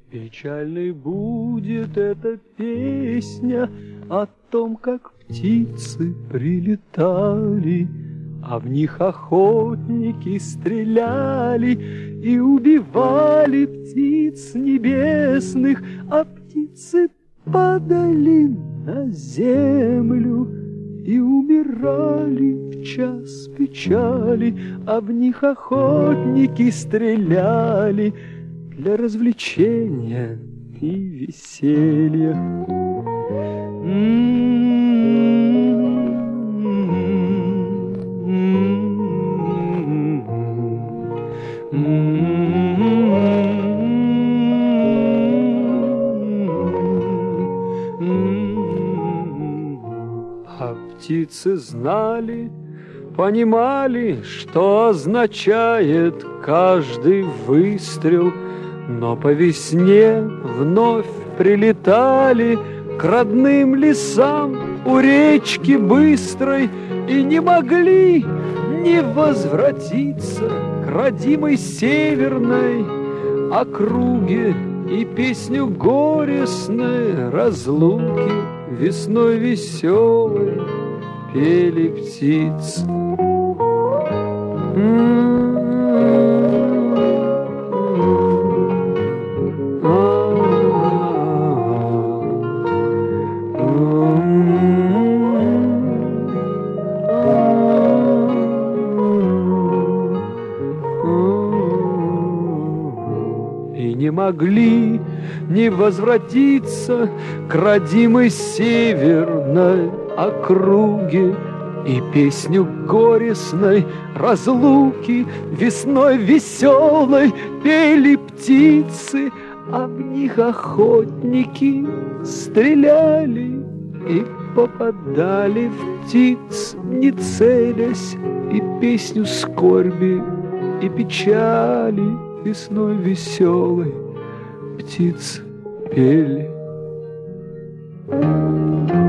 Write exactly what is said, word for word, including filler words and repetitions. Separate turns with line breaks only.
Печальной будет эта песня о том, как птицы прилетали, а в них охотники стреляли и убивали птиц небесных, а птицы падали на землю и умирали в час печали, а в них охотники стреляли для развлечения и веселья. А птицы знали, понимали, что означает каждый выстрел, но по весне вновь прилетали к родным лесам у речки быстрой и не могли не возвратиться к родимой северной округе и песню горестной разлуки весной веселой пели птицы. И не могли не возвратиться к родимой северной округе и песню горестной разлуки весной веселой пели птицы, а в них охотники стреляли и попадали в птиц, не целясь, и песню скорби и печали весной веселой птиц пели.